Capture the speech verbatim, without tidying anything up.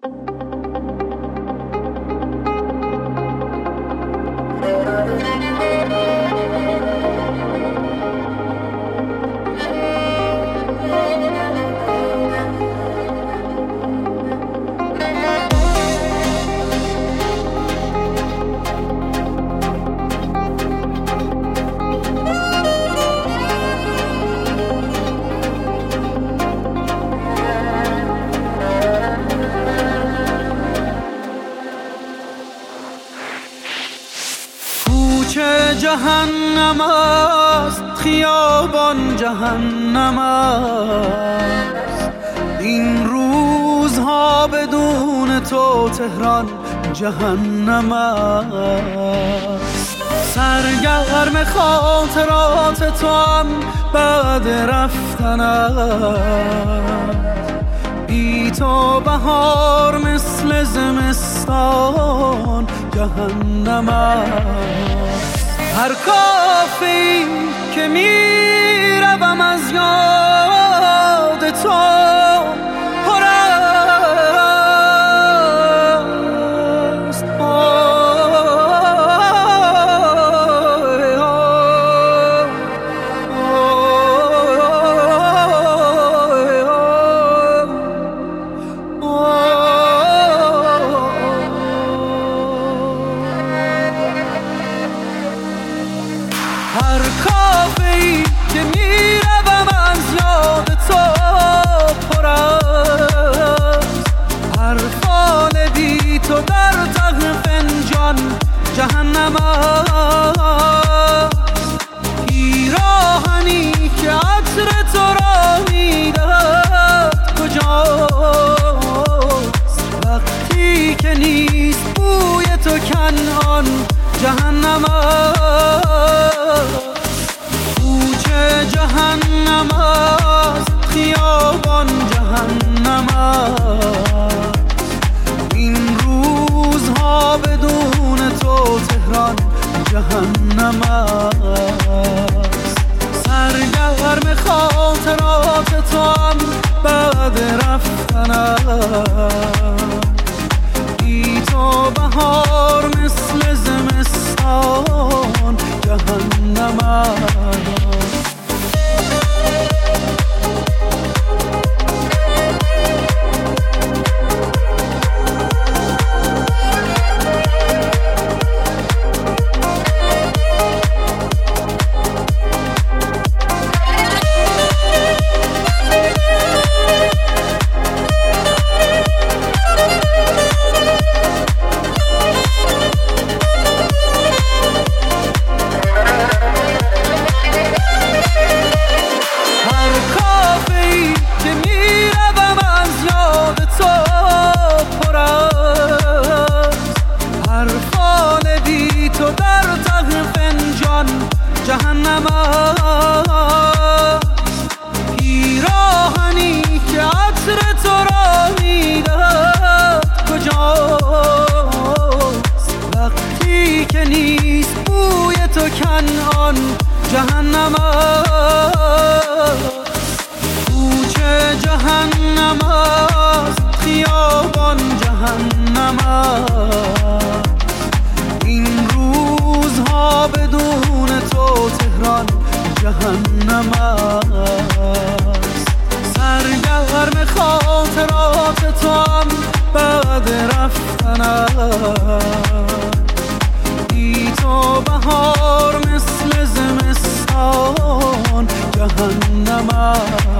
جهنم است، خیابان جهنم است، این روزها بدون تو تهران جهنم است. سرگرم خاطرات تو هم بعد رفتنم، بی تو بهار مثل زمستان جهنم است. هر کافی که می روم از یاد تو پر است. هر کافه‌ای که میروم از یاد تو پر است. هر فال بی تو در ته فنجان جهنم است. پیراهنی که عطر تو را میدهد کجاست؟ وقتی که نیست بوی تو کنعان جهنم است. کوچه جهنم است، خیابان جهنم است، این روزها بدون تو تهران جهنم است. سرگرم خاطرات تو هم بعد رفتنم، بی تو بهار مثل زمستان جهنم است. تو در ته فنجان جهنم است. پیراهنی که عطر تو را میدهد کجاست؟ وقتی که نیست بوی تو کنعان جهنم است. کوچه جهنم است، خیابان جهنم است، این روزها بدون تو تهران جهنم است. سرگرم خاطرات تو هم بعد رفتنم، بی تو بهار مثل زمستان جهنم است.